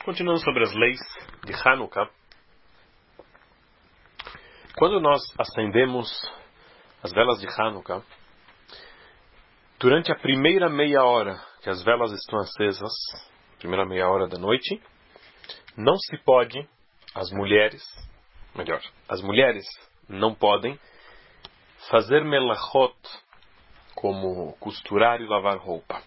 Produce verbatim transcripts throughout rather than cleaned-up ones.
Continuando sobre as leis de Hanukkah, quando nós acendemos as velas de Hanukkah, durante a primeira meia hora que as velas estão acesas, primeira meia hora da noite, não se pode, as mulheres, melhor, as mulheres não podem fazer melachot, como costurar e lavar roupa.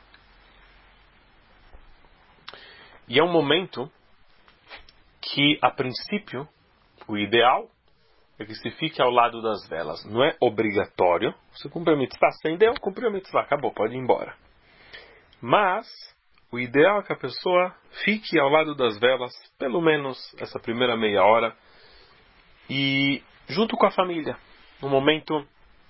E é um momento que, a princípio, o ideal é que se fique ao lado das velas. Não é obrigatório. Você cumpre a mitzvah, acendeu, cumpriu a mitzvah, acabou, pode ir embora. Mas o ideal é que a pessoa fique ao lado das velas, pelo menos essa primeira meia hora, e junto com a família. Um momento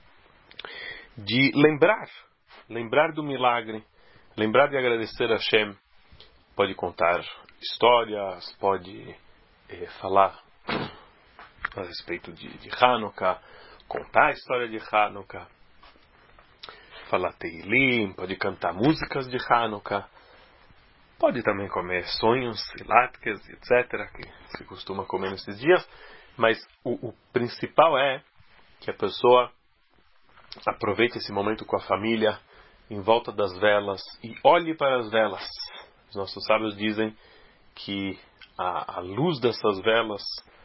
de lembrar, lembrar do milagre, lembrar de agradecer a Hashem. Pode contar histórias, pode eh, falar a respeito de, de Hanukkah, contar a história de Hanukkah, falar Teilim, pode cantar músicas de Hanukkah, pode também comer sonhos e latkes, etcétera, que se costuma comer nesses dias, mas o, o principal é que a pessoa aproveite esse momento com a família, em volta das velas, e olhe para as velas. Os nossos sábios dizem que a, a luz dessas velas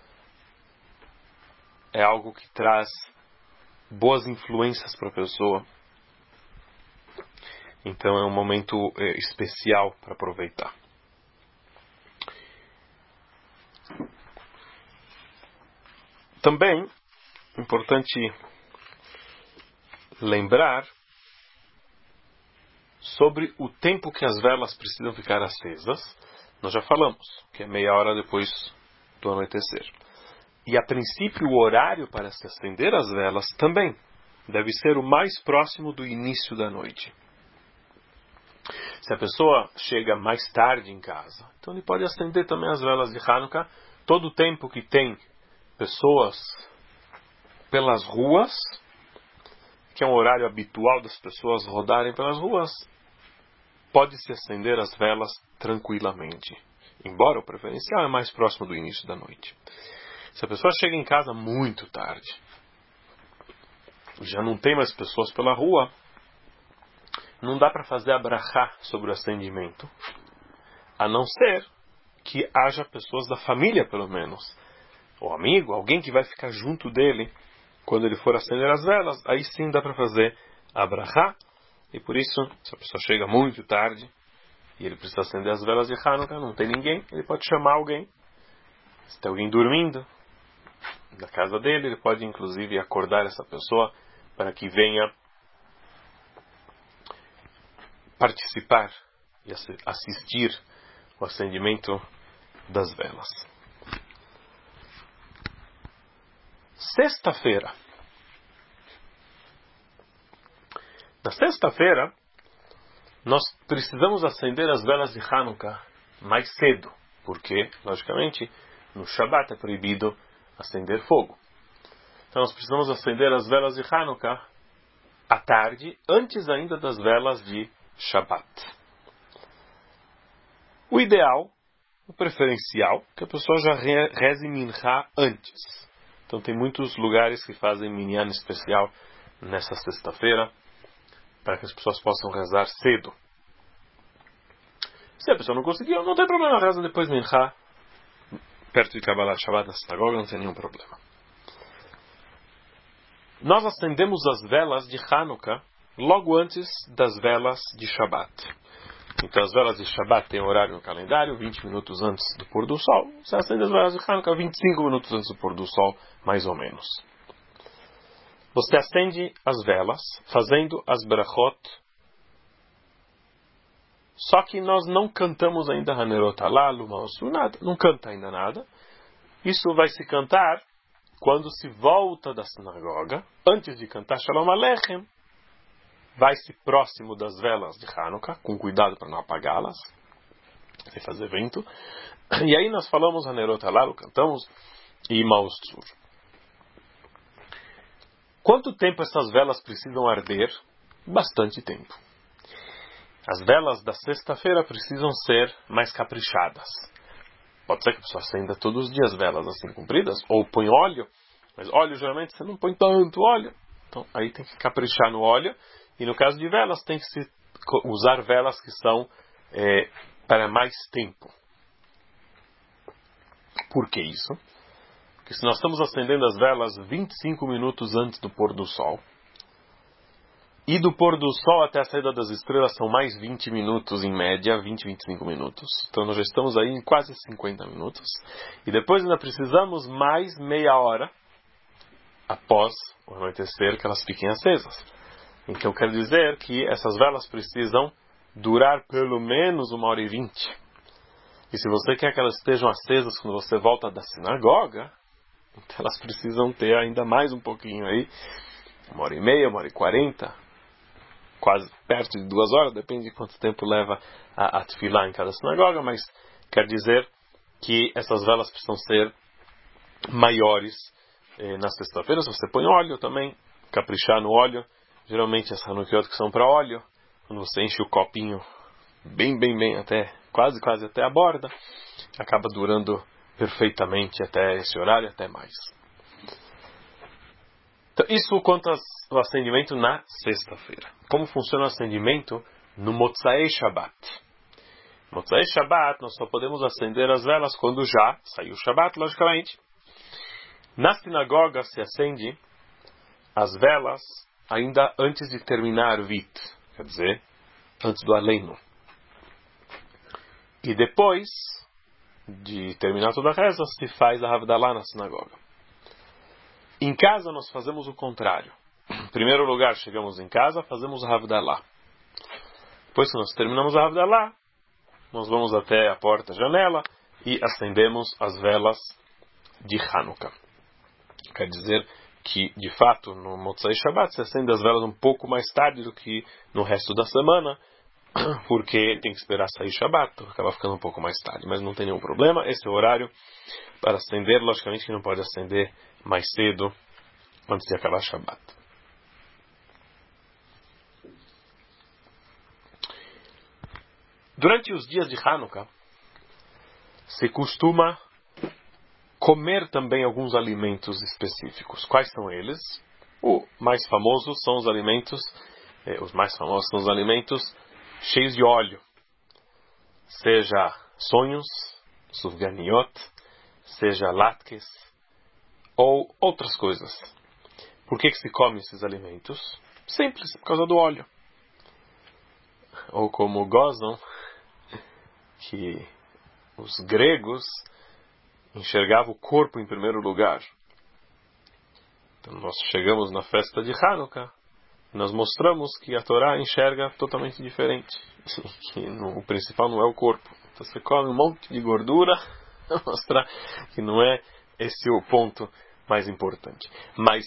é algo que traz boas influências para a pessoa. Então é um momento é, especial para aproveitar. Também é importante lembrar sobre o tempo que as velas precisam ficar acesas. Nós já falamos, que é meia hora depois do anoitecer. E a princípio o horário para se acender as velas também deve ser o mais próximo do início da noite. Se a pessoa chega mais tarde em casa, então ele pode acender também as velas de Hanukkah todo o tempo que tem pessoas pelas ruas, que é um horário habitual das pessoas rodarem pelas ruas, pode-se acender as velas tranquilamente. Embora o preferencial é mais próximo do início da noite. Se a pessoa chega em casa muito tarde, já não tem mais pessoas pela rua, não dá para fazer a brachá sobre o acendimento, a não ser que haja pessoas da família, pelo menos, ou amigo, alguém que vai ficar junto dele quando ele for acender as velas. Aí sim dá para fazer a brachá. E por isso, se a pessoa chega muito tarde e ele precisa acender as velas de Hanukkah, não tem ninguém, ele pode chamar alguém. Se tem alguém dormindo na casa dele, ele pode inclusive acordar essa pessoa para que venha participar e assistir o acendimento das velas. Sexta-feira. Na sexta-feira, nós precisamos acender as velas de Hanukkah mais cedo, porque, logicamente, no Shabat é proibido acender fogo. Então nós precisamos acender as velas de Hanukkah à tarde, antes ainda das velas de Shabat. O ideal, o preferencial, é que a pessoa já reze Minchá antes. Então tem muitos lugares que fazem Minyan especial nessa sexta-feira, para que as pessoas possam rezar cedo. Se a pessoa não conseguiu, não tem problema, reza depois Minchá, perto de Kabbalat Shabbat na sinagoga, não tem nenhum problema. Nós acendemos as velas de Hanukkah logo antes das velas de Shabbat. Então as velas de Shabbat têm horário no calendário, vinte minutos antes do pôr do sol. Você acende as velas de Hanukkah vinte e cinco minutos antes do pôr do sol, mais ou menos. Você acende as velas, fazendo as brachot, só que nós não cantamos ainda Hanerot Halalu, Ma'osu, nada, não canta ainda nada. Isso vai se cantar quando se volta da sinagoga, antes de cantar Shalom Aleichem, vai-se próximo das velas de Hanukkah, com cuidado para não apagá-las, sem fazer vento, e aí nós falamos Hanerot Halalu, cantamos, e Ma'osu. Quanto tempo essas velas precisam arder? Bastante tempo. As velas da sexta-feira precisam ser mais caprichadas. Pode ser que a pessoa acenda todos os dias velas assim compridas, ou põe óleo, mas óleo geralmente você não põe tanto óleo. Então aí tem que caprichar no óleo, e no caso de velas tem que se usar velas que são é, para mais tempo. Por que isso? Porque se nós estamos acendendo as velas vinte e cinco minutos antes do pôr do sol, e do pôr do sol até a saída das estrelas são mais vinte minutos em média, vinte, vinte e cinco minutos. Então nós já estamos aí em quase cinquenta minutos. E depois ainda precisamos mais meia hora após o anoitecer que elas fiquem acesas. Então quer dizer que essas velas precisam durar pelo menos uma hora e vinte. E se você quer que elas estejam acesas quando você volta da sinagoga, então elas precisam ter ainda mais um pouquinho aí, uma hora e meia, uma hora e quarenta, quase perto de duas horas, depende de quanto tempo leva a, a tefilá em cada sinagoga, mas quer dizer que essas velas precisam ser maiores eh, na sexta-feira. Se você põe óleo também, caprichar no óleo, geralmente as hanukiot que são para óleo, quando você enche o copinho bem, bem, bem, até quase, quase até a borda, acaba durando perfeitamente até esse horário, até mais. Então, isso quanto ao acendimento na sexta-feira. Como funciona o acendimento no Motzai Shabbat? Motzai Shabbat, nós só podemos acender as velas quando já saiu o Shabbat, logicamente. Na sinagoga se acende as velas ainda antes de terminar o Vit, quer dizer, antes do Aleinu. E depois de terminar toda a reza, se faz a Havdalah na sinagoga. Em casa nós fazemos o contrário. Em primeiro lugar, chegamos em casa, fazemos a Havdalah. Depois que nós terminamos a Havdalah, nós vamos até a porta, a janela, e acendemos as velas de Hanukkah. Quer dizer que, de fato, no Motzai Shabbat se acende as velas um pouco mais tarde do que no resto da semana, porque tem que esperar sair Shabbat, então acaba ficando um pouco mais tarde, mas não tem nenhum problema. Esse é o horário para acender, logicamente que não pode acender mais cedo, antes de acabar Shabbat. Durante os dias de Hanukkah, se costuma comer também alguns alimentos específicos. Quais são eles? O mais famoso são os alimentos, eh, os mais famosos são os alimentos cheios de óleo, seja sonhos, sufganiot, seja latkes, ou outras coisas. Por que que se come esses alimentos? Simples, por causa do óleo. Ou como gozam, que os gregos enxergavam o corpo em primeiro lugar. Então nós chegamos na festa de Hanukkah, nós mostramos que a Torá enxerga totalmente diferente. Que no, o principal não é o corpo. Então você come um monte de gordura para mostrar que não é esse o ponto mais importante. Mas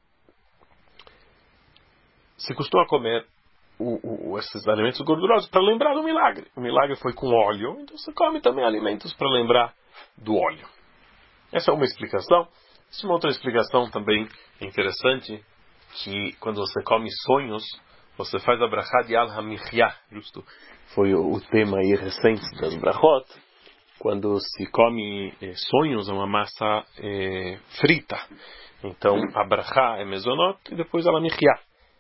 se costuma comer o, o, esses alimentos gordurosos para lembrar do milagre. O milagre foi com óleo, então você come também alimentos para lembrar do óleo. Essa é uma explicação. Existe uma outra explicação também interessante, que quando você come sonhos, você faz a brachá de al-hamichya, justo foi o, o tema aí recente das brachot, quando se come eh, sonhos, é uma massa eh, frita. Então a brachá é mezonot e depois al-hamichya.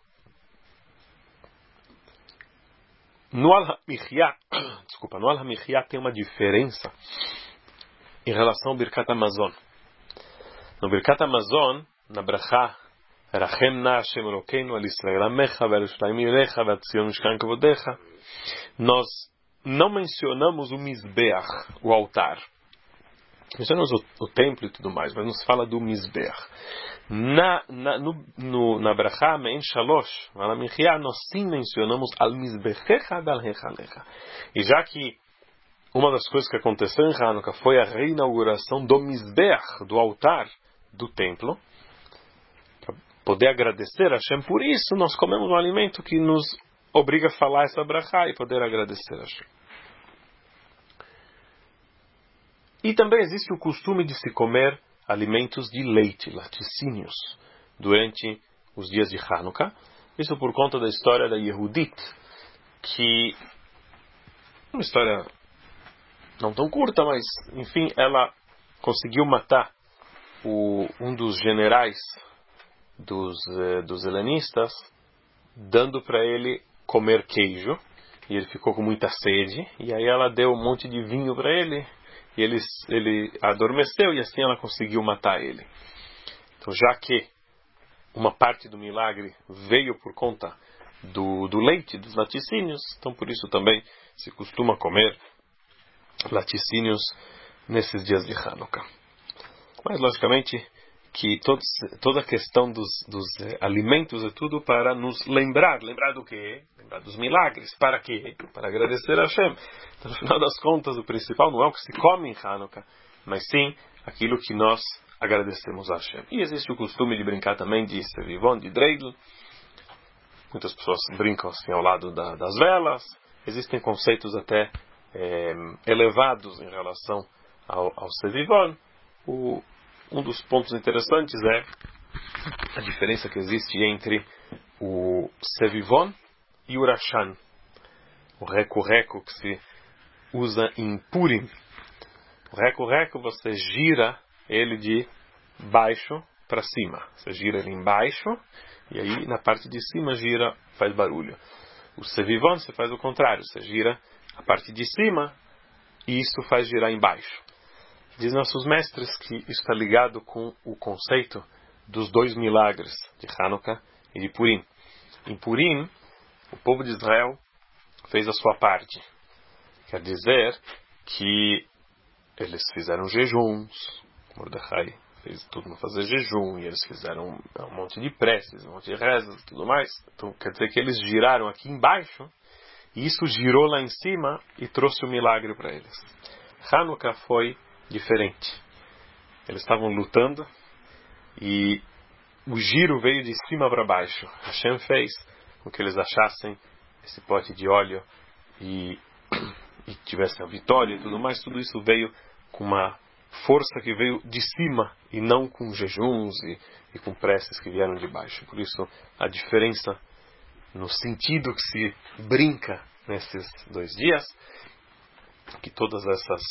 No al-hamichya, desculpa, no al-hamichya tem uma diferença em relação ao Birkat Hamazon. No Birkat Hamazon, na brachá Rachem na Hashem Elokeinu al Israel Amecha ve'Yerushalayim Yirecha ve'Tzion Mishkan Kavodecha, nós não mencionamos o Mizbeach, o altar. Mencionamos o, o templo e tudo mais, mas não se fala do Mizbeach. Na, na, no, no, na brachá Me'en Shalosh, na Michia, nós sim mencionamos al Mizbechecha dal Hechalecha. E já que uma das coisas que aconteceu em Hanukkah foi a reinauguração do Mizbeach, do altar do templo, para poder agradecer a Hashem por isso, nós comemos um alimento que nos obriga a falar essa brachá e poder agradecer a Hashem. E também existe o costume de se comer alimentos de leite, laticínios, durante os dias de Hanukkah. Isso por conta da história da Yehudit, que Uma história não tão curta, mas, enfim, ela conseguiu matar o, um dos generais dos, eh, dos helenistas, dando para ele comer queijo, e ele ficou com muita sede, e aí ela deu um monte de vinho para ele, e ele, ele adormeceu, e assim ela conseguiu matar ele. Então, já que uma parte do milagre veio por conta do, do leite, dos laticínios, então por isso também se costuma comer laticínios nesses dias de Hanukkah. Mas, logicamente, que todos, toda a questão dos, dos eh, alimentos é tudo para nos lembrar. Lembrar do quê? Lembrar dos milagres. Para quê? Para agradecer a Hashem. Então, no final das contas, o principal não é o que se come em Hanukkah, mas sim aquilo que nós agradecemos a Hashem. E existe o costume de brincar também de Sevivon, de Dreidel. Muitas pessoas brincam assim ao lado da, das velas. Existem conceitos até eh, elevados em relação ao, ao Sevivon. O, um dos pontos interessantes é a diferença que existe entre o Sevivon e o Rashan. O reco-reco que se usa em Purim. O reco-reco você gira ele de baixo para cima. Você gira ele embaixo e aí na parte de cima gira, faz barulho. O Sevivon você faz o contrário. Você gira a parte de cima e isso faz girar embaixo. Diz nossos mestres que isso está ligado com o conceito dos dois milagres de Hanukkah e de Purim. Em Purim, o povo de Israel fez a sua parte. Quer dizer que eles fizeram jejuns. Mordecai fez tudo para fazer jejum. E eles fizeram um monte de preces, um monte de rezas e tudo mais. Então quer dizer que eles giraram aqui embaixo. E isso girou lá em cima e trouxe o milagre para eles. Hanukkah foi diferente. Eles estavam lutando e o giro veio de cima para baixo. Hashem fez com que eles achassem esse pote de óleo e, e tivessem a vitória e tudo mais. Tudo isso veio com uma força que veio de cima e não com jejuns e, e com preces que vieram de baixo. Por isso a diferença no sentido que se brinca nesses dois dias, que todas essas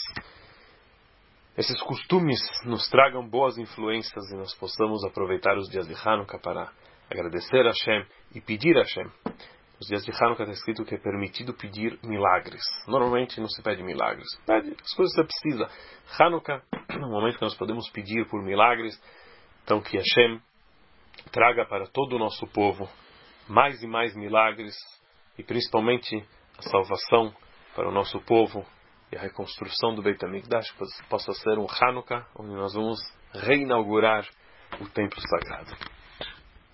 esses costumes nos tragam boas influências e nós possamos aproveitar os dias de Hanukkah para agradecer a Hashem e pedir a Hashem. Nos dias de Hanukkah está escrito que é permitido pedir milagres. Normalmente não se pede milagres. Pede as coisas que você precisa. Hanukkah é um momento que nós podemos pedir por milagres. Então que Hashem traga para todo o nosso povo mais e mais milagres e principalmente a salvação para o nosso povo e a reconstrução do Beit HaMikdash possa ser um Hanukkah onde nós vamos reinaugurar o templo sagrado.